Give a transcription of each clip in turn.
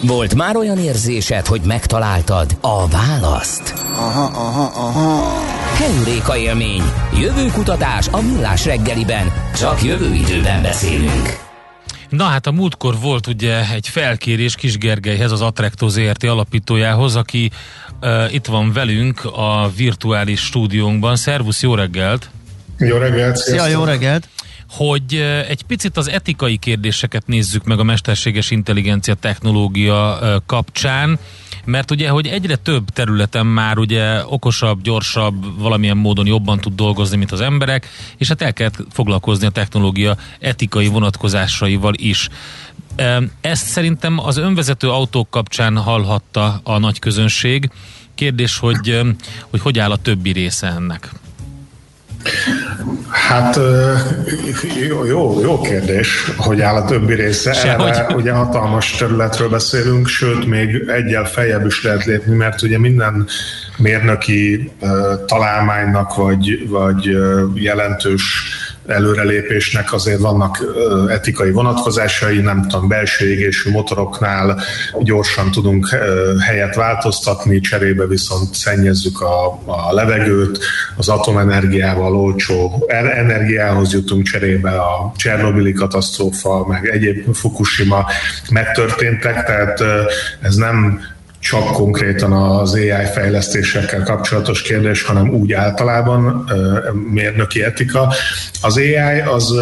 Volt már olyan érzésed, hogy megtaláltad a választ? Aha. Heuréka élmény. Jövőkutatás a Millás reggeliben. Csak jövő időben beszélünk. Na hát a múltkor volt ugye egy felkérés Kis Gergelyhez, az Attracto ZRT alapítójához, aki itt van velünk a virtuális stúdiónkban. Szervusz, jó reggelt! Jó reggelt! Szia, jó reggelt! Hogy egy picit az etikai kérdéseket nézzük meg a mesterséges intelligencia technológia kapcsán, mert ugye, hogy egyre több területen már ugye okosabb, gyorsabb, valamilyen módon jobban tud dolgozni, mint az emberek, és hát el kell foglalkozni a technológia etikai vonatkozásaival is. Ezt szerintem az önvezető autók kapcsán hallhatta a nagy közönség. Kérdés, hogy áll a többi része ennek? Hát jó kérdés, hogy áll a többi része. Erre ugye hatalmas területről beszélünk, sőt még egyel feljebb is lehet lépni, mert ugye minden mérnöki találmánynak vagy jelentős előrelépésnek azért vannak etikai vonatkozásai, nem tudom, belső égésű motoroknál gyorsan tudunk helyet változtatni, cserébe viszont szennyezzük a levegőt, az atomenergiával olcsó energiához jutunk cserébe, a Csernobili katasztrófa, meg egyéb Fukushima megtörténtek, tehát ez nem csak konkrétan az AI fejlesztésekkel kapcsolatos kérdés, hanem úgy általában mérnöki etika. Az AI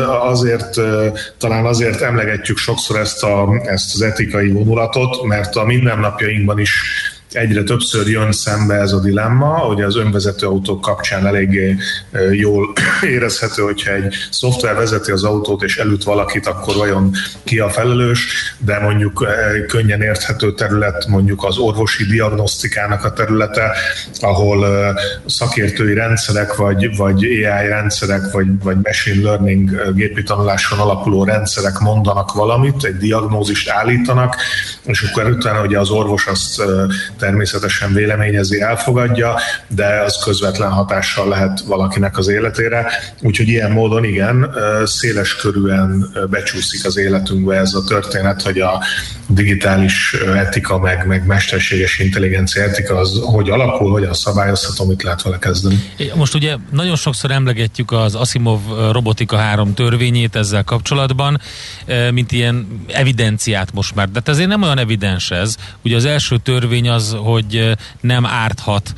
talán azért emlegetjük sokszor ezt az etikai vonulatot, mert a mindennapjainkban is egyre többször jön szembe ez a dilemma, hogy az önvezető autók kapcsán eléggé jól érezhető, hogyha egy szoftver vezeti az autót és elüt valakit, akkor vajon ki a felelős, de mondjuk könnyen érthető terület mondjuk az orvosi diagnosztikának a területe, ahol szakértői rendszerek, vagy AI rendszerek, vagy machine learning gépi tanuláson alapuló rendszerek mondanak valamit, egy diagnózist állítanak, és akkor utána ugye az orvos azt természetesen véleményezi, elfogadja, de az közvetlen hatással lehet valakinek az életére. Úgyhogy ilyen módon igen, széles körűen becsúszik az életünkbe ez a történet, hogy a digitális etika, meg mesterséges intelligencia etika az hogy alakul, hogyan szabályozható, mit lehet vele kezdeni. Most ugye nagyon sokszor emlegetjük az Asimov robotika 3 törvényét ezzel kapcsolatban, mint ilyen evidenciát most már, de ezért nem olyan evidens ez. Ugye az első törvény az, hogy nem árthat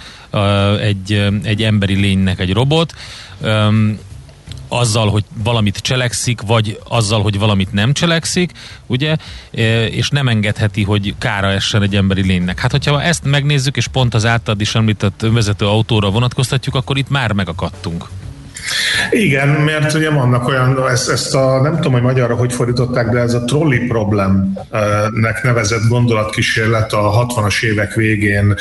egy emberi lénynek egy robot, azzal, hogy valamit cselekszik, vagy azzal, hogy valamit nem cselekszik, ugye, és nem engedheti, hogy kára essen egy emberi lénynek. Hát, hogyha ezt megnézzük, és pont az általad is említett önvezető autóra vonatkoztatjuk, akkor itt már megakadtunk. Igen, mert ugye vannak olyan, ezt nem tudom, hogy magyarra hogy fordították, de ez a trolley problemnek nevezett gondolatkísérlet a 60-as évek végén,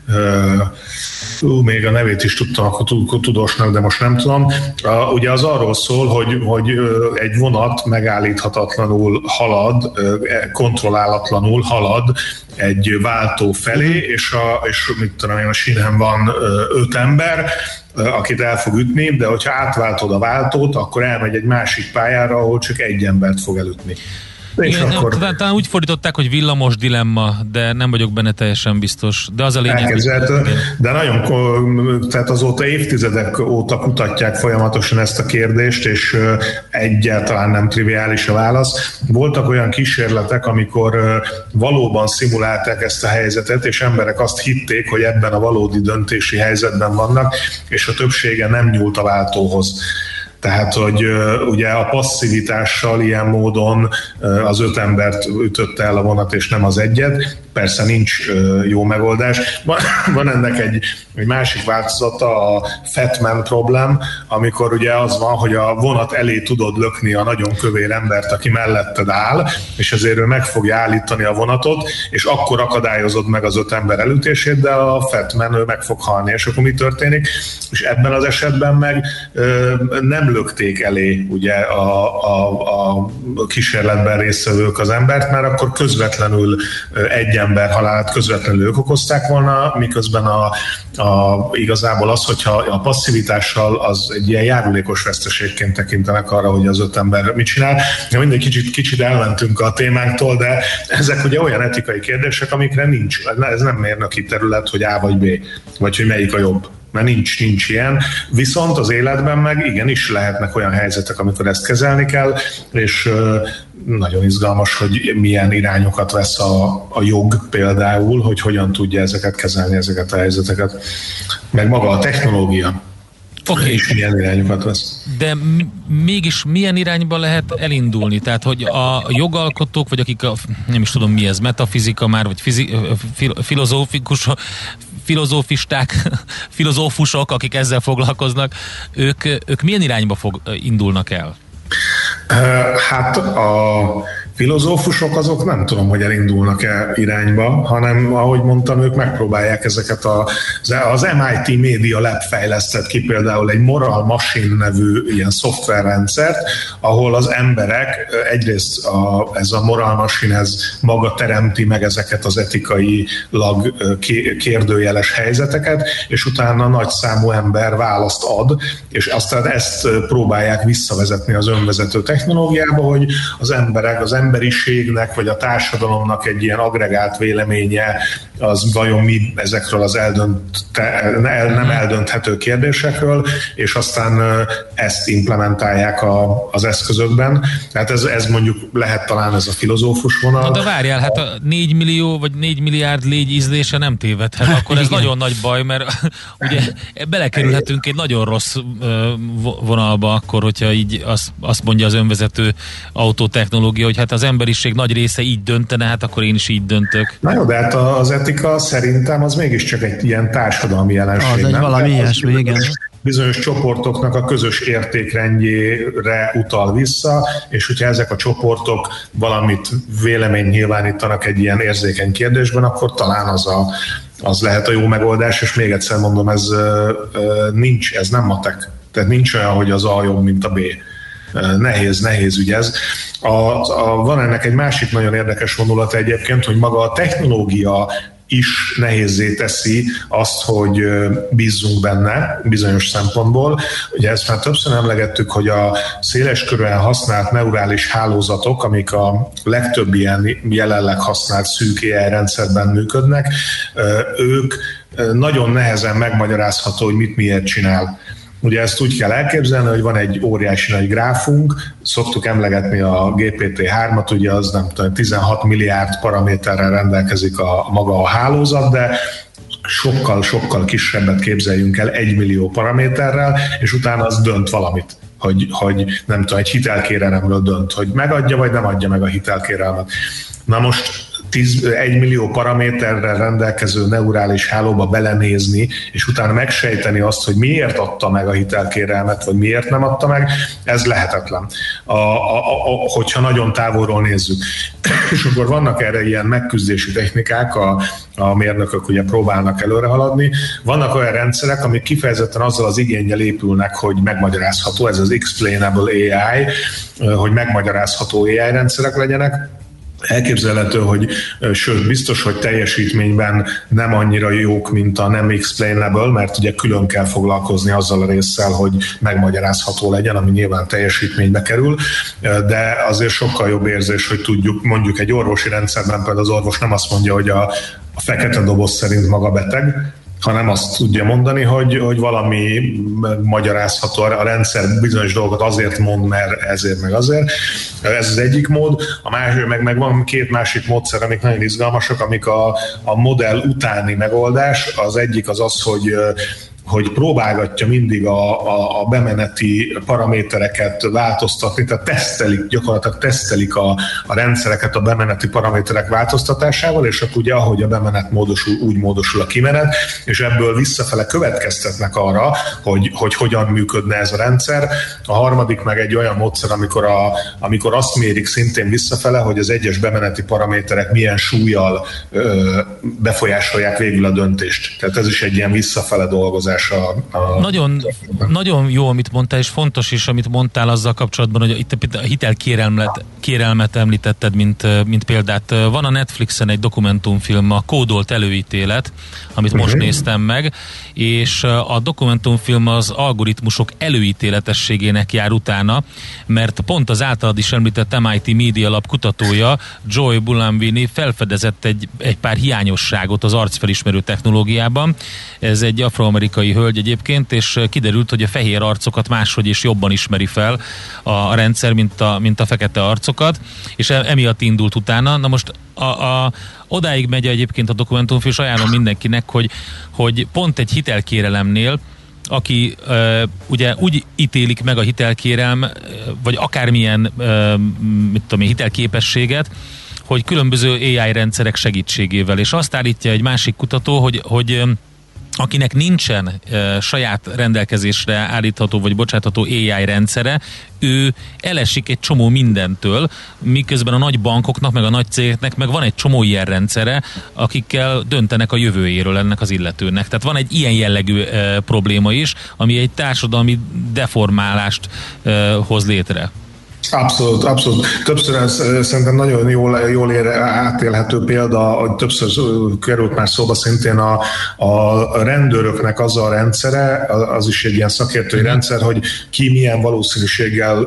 még a nevét is tudtam akkor tudósnak, de most nem tudom. Ugye az arról szól, hogy egy vonat megállíthatatlanul halad, kontrollálatlanul halad egy váltó felé, és mit tudom én, a sínen van 5 ember, akit el fog ütni, de hogyha átváltod a váltót, akkor elmegy egy másik pályára, ahol csak egy embert fog elütni. Igen, akkor... talán úgy fordították, hogy villamos dilemma, de nem vagyok benne teljesen biztos. De az a lényeg, de nagyon, tehát azóta évtizedek óta kutatják folyamatosan ezt a kérdést, és egyáltalán nem triviális a válasz. Voltak olyan kísérletek, amikor valóban szimulálták ezt a helyzetet, és emberek azt hitték, hogy ebben a valódi döntési helyzetben vannak, és a többsége nem nyúlt a váltóhoz. Tehát, hogy ugye a passzivitással ilyen módon az 5 embert ütötte el a vonat, és nem az egyet. Persze nincs jó megoldás. Van ennek egy másik változata, a Fat Man problem, amikor ugye az van, hogy a vonat elé tudod lökni a nagyon kövér embert, aki melletted áll, és ezért ő meg fogja állítani a vonatot, és akkor akadályozod meg az 5 ember elütését, de a Fat Man ő meg fog halni, és akkor mi történik? És ebben az esetben meg nem lökték elé ugye a kísérletben résztvevők az embert, mert akkor közvetlenül egy ember halálát közvetlenül ők okozták volna, miközben igazából az, hogyha a passzivitással az egy ilyen járulékos veszteségként tekintenek arra, hogy az 5 ember mit csinál. Mindegy kicsit elmentünk a témánktól, de ezek ugye olyan etikai kérdések, amikre nincs, ez nem mérnöki terület, hogy A vagy B, vagy hogy melyik a jobb. Mert nincs ilyen. Viszont az életben meg igenis lehetnek olyan helyzetek, amikor ezt kezelni kell, és nagyon izgalmas, hogy milyen irányokat vesz a jog például, hogy hogyan tudja ezeket kezelni, ezeket a helyzeteket. Meg maga a technológia. Okay. És milyen irányokat vesz. De mégis milyen irányba lehet elindulni? Tehát, hogy a jogalkotók, vagy akik nem is tudom mi ez, metafizika már, vagy filozófusok, akik ezzel foglalkoznak, ők milyen irányba indulnak el? Hát a filozófusok azok nem tudom, hogy elindulnak-e irányba, hanem ahogy mondtam, ők megpróbálják ezeket az MIT Media Lab fejlesztett ki például egy Moral Machine nevű ilyen szoftverrendszert, ahol az emberek egyrészt ez a Moral Machine ez maga teremti meg ezeket az etikailag kérdőjeles helyzeteket, és utána nagy számú ember választ ad, és aztán ezt próbálják visszavezetni az önvezető technológiába, hogy az emberek, az emberiségnek, vagy a társadalomnak egy ilyen agregált véleménye, az vajon mi ezekről az nem eldönthető kérdésekről, és aztán ezt implementálják az eszközökben. Tehát ez mondjuk lehet talán ez a filozófus vonal. Na de várjál, hát a 4 millió vagy 4 milliárd légy ízlése nem tévedhet, akkor ez nagyon nagy baj, mert ugye belekerülhetünk egy nagyon rossz vonalba akkor, hogyha így azt mondja az önvezető autótechnológia, hogy hát az emberiség nagy része így döntene, hát akkor én is így döntök. Na jó, de hát az etika szerintem az mégiscsak egy ilyen társadalmi jelenség. Az egy valami ilyesmi, igen. Bizonyos csoportoknak a közös értékrendjére utal vissza, és hogyha ezek a csoportok valamit vélemény nyilvánítanak egy ilyen érzékeny kérdésben, akkor talán az lehet a jó megoldás, és még egyszer mondom, ez nem matek. Tehát nincs olyan, hogy az A jobb, mint a B. Nehéz ügy ez. Van ennek egy másik nagyon érdekes vonulata egyébként, hogy maga a technológia is nehézzé teszi azt, hogy bízzunk benne bizonyos szempontból. Ugye ezt már többször emlegettük, hogy a széleskörűen használt neurális hálózatok, amik a legtöbb ilyen jelenleg használt szűk AI rendszerben működnek, ők nagyon nehezen megmagyarázható, hogy mit miért csinál. Ugye ezt úgy kell elképzelni, hogy van egy óriási nagy gráfunk, szoktuk emlegetni a GPT-3-at, ugye az nem tudom, 16 milliárd paraméterrel rendelkezik maga a hálózat, de sokkal kisebbet képzeljünk el 1 millió paraméterrel, és utána az dönt valamit. Hogy nem tudom, egy hitelkérelemről dönt, hogy megadja vagy nem adja meg a hitelkérelmet. Na most 1 millió paraméterrel rendelkező neurális hálóba belenézni, és utána megsejteni azt, hogy miért adta meg a hitelkérelmet, vagy miért nem adta meg, ez lehetetlen, hogyha nagyon távolról nézzük. És akkor vannak erre ilyen megküzdési technikák, a mérnökök ugye próbálnak előre haladni. Vannak olyan rendszerek, amik kifejezetten azzal az igénnyel épülnek, hogy megmagyarázható, ez az explainable AI, hogy megmagyarázható AI rendszerek legyenek. Elképzelhető, hogy sőt, biztos, hogy teljesítményben nem annyira jók, mint a nem explainable, mert ugye külön kell foglalkozni azzal a résszel, hogy megmagyarázható legyen, ami nyilván teljesítménybe kerül, de azért sokkal jobb érzés, hogy tudjuk, mondjuk egy orvosi rendszerben például az orvos nem azt mondja, hogy a fekete doboz szerint maga beteg, hanem azt tudja mondani, hogy valami magyarázható, a rendszer bizonyos dolgot azért mond, mert ezért meg azért. Ez az egyik mód. A másik, meg van két másik módszer, amik nagyon izgalmasak, amik a modell utáni megoldás. Az egyik az, hogy próbálgatja mindig a bemeneti paramétereket változtatni, tehát gyakorlatilag tesztelik a rendszereket a bemeneti paraméterek változtatásával, és akkor ugye ahogy a bemenet módosul, úgy módosul a kimenet, és ebből visszafele következtetnek arra, hogy hogyan működne ez a rendszer. A harmadik meg egy olyan módszer, amikor azt mérik szintén visszafele, hogy az egyes bemeneti paraméterek milyen súllyal befolyásolják végül a döntést. Tehát ez is egy ilyen visszafele dolgozás. alkalmazása. Nagyon jó, amit mondtál, és fontos is, amit mondtál azzal kapcsolatban, hogy itt a hitelkérelmet említetted, mint példát. Van a Netflixen egy dokumentumfilm, a Kódolt előítélet, amit most néztem meg, és a dokumentumfilm az algoritmusok előítéletességének jár utána, mert pont az általad is említett MIT Media Lab kutatója, Joy Buolamwini felfedezett egy pár hiányosságot az arcfelismerő technológiában. Ez egy afroamerikai hölgy egyébként, és kiderült, hogy a fehér arcokat máshogy is jobban ismeri fel a rendszer, mint a fekete arcokat, és emiatt indult utána. Na most odáig megy egyébként a dokumentumfilm, és ajánlom mindenkinek, hogy pont egy hitelkérelemnél, aki ugye úgy ítélik meg a hitelkérelm, vagy akármilyen hitelképességet, hogy különböző AI rendszerek segítségével, és azt állítja egy másik kutató, hogy akinek nincsen saját rendelkezésre állítható vagy bocsátható AI rendszere, ő elesik egy csomó mindentől, miközben a nagy bankoknak, meg a nagy cégeknek meg van egy csomó ilyen rendszere, akikkel döntenek a jövőjéről ennek az illetőnek. Tehát van egy ilyen jellegű probléma is, ami egy társadalmi deformálást hoz létre. Abszolút. Többször ez szerintem nagyon jól átélhető példa, hogy többször került már szóba szintén a rendőröknek az a rendszere, az is egy ilyen szakértői rendszer, hogy ki milyen valószínűséggel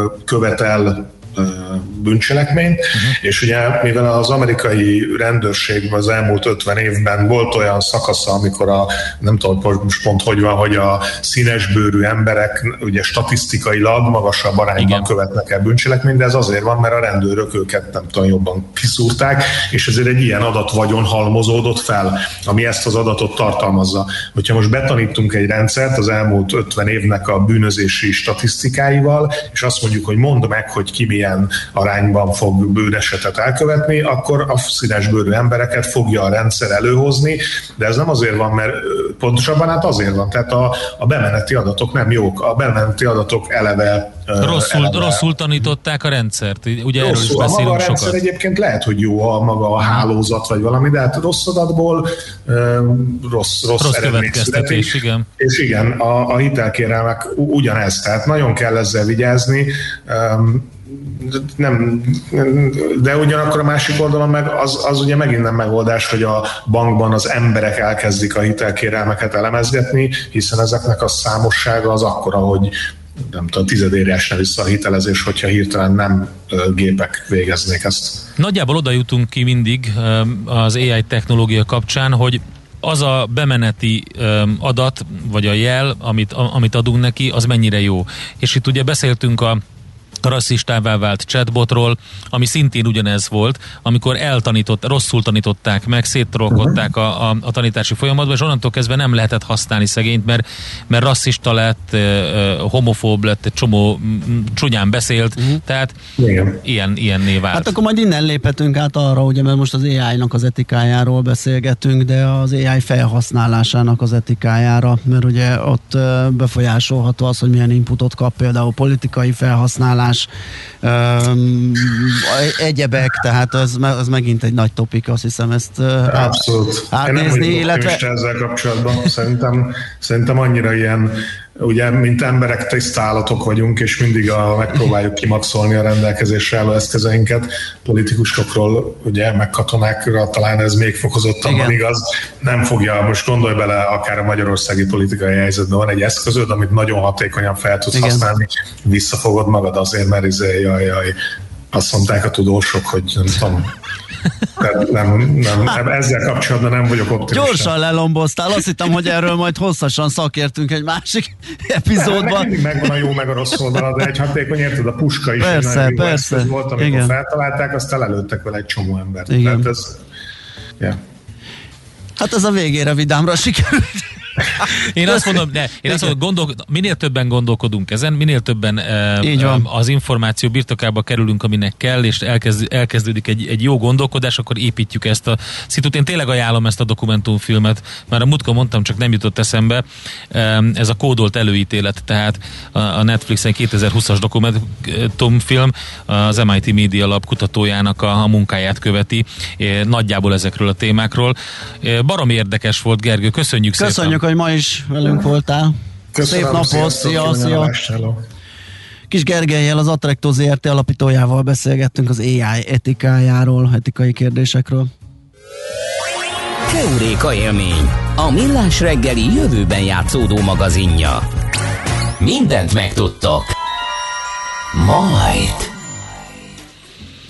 követel bűncselekményt, és ugye mivel az amerikai rendőrségben az elmúlt 50 évben volt olyan szakasza, amikor nem tudom most pont hogy van, hogy a színesbőrű emberek ugye statisztikailag magasabb arányban követnek el bűncselekményt, de ez azért van, mert a rendőrök őket nem tudom jobban kiszúrták, és ezért egy ilyen adatvagyon halmozódott fel, ami ezt az adatot tartalmazza. Hogyha most betanítunk egy rendszert az elmúlt 50 évnek a bűnözési statisztikáival, és azt mondjuk, hogy mondd meg, hogy ki milyen arányban fog bűnesetet elkövetni, akkor a színesbőrű embereket fogja a rendszer előhozni, de ez nem azért van, mert pontosabban azért van, tehát a bemeneti adatok nem jók, a bemeneti adatok eleve rosszul tanították a rendszert, ugye erről is beszélünk sokat. A rendszer egyébként lehet, hogy jó maga a hálózat vagy valami, de hát rossz adatból rossz következtetés, igen. És igen, a hitelkérelmek ugyanez, tehát nagyon kell ezzel vigyázni, de ugyanakkor a másik oldalon meg az ugye megint nem megoldás, hogy a bankban az emberek elkezdik a hitelkérelmeket elemezgetni, hiszen ezeknek a számossága az akkora, hogy nem tudom, tizedére esne vissza a hitelezés, hogyha hirtelen nem gépek végeznék ezt. Nagyjából oda jutunk ki mindig az AI technológia kapcsán, hogy az a bemeneti adat, vagy a jel, amit adunk neki, az mennyire jó. És itt ugye beszéltünk a rasszistává vált chatbotról, ami szintén ugyanez volt, amikor rosszul tanították meg, széttrolkodták a tanítási folyamatban, és onnantól kezdve nem lehetett használni szegényt, mert rasszista lett, homofób lett, egy csomó csúnyán beszélt, tehát ilyenné vált. Hát akkor majd innen léphetünk át arra, ugye, mert most az AI-nak az etikájáról beszélgetünk, de az AI felhasználásának az etikájára, mert ugye ott befolyásolható az, hogy milyen inputot kap, például politikai felhasználás, egyebek, tehát ez megint egy nagy topik, azt hiszem ezt átnézni, illetve... ezzel kapcsolatban. Szerintem annyira ilyen, ugye, mint emberek tiszta állatok vagyunk, és mindig megpróbáljuk kimaxolni a rendelkezésre álló eszközeinket. Politikusokról, ugye, meg katonákra talán ez még fokozottabban igaz. Nem fogja, most gondolj bele, akár a magyarországi politikai helyzetben van egy eszközöd, amit nagyon hatékonyan fel tudsz használni, visszafogod magad azért, mert azt mondták a tudósok, hogy nem tudom, nem, ezzel kapcsolatban nem vagyok optimista. Gyorsan lelomboztál, azt hittem, hogy erről majd hosszasan szakértünk egy másik epizódban. Mindig megvan a jó meg a rossz oldala, de egy hatékony, érted, a puska is persze. Volt, amikor feltalálták, azt elelőttek vele egy csomó embert. Tehát ez, hát ez a végére vidámra sikerült. Én azt mondom, minél többen gondolkodunk ezen, minél többen az információ birtokába kerülünk, aminek kell, és elkezdődik egy jó gondolkodás, akkor építjük ezt a szitut. Én tényleg ajánlom ezt a dokumentumfilmet, már a múltkor mondtam, csak nem jutott eszembe, ez a Kódolt előítélet, tehát a Netflixen 2020-as dokumentumfilm, az MIT Media Lab kutatójának a munkáját követi, nagyjából ezekről a témákról. Baromi érdekes volt, Gergő, köszönjük szépen. Köszönjük, hogy ma is velünk voltál. Köszönöm, Szép napot, szia. Kis Gergellyel, az Attrecto ZRT alapítójával beszélgettünk az AI etikájáról, etikai kérdésekről. Heuréka élmény, a Millás reggeli jövőben játszódó magazinja. Mindent megtudtok. Majd.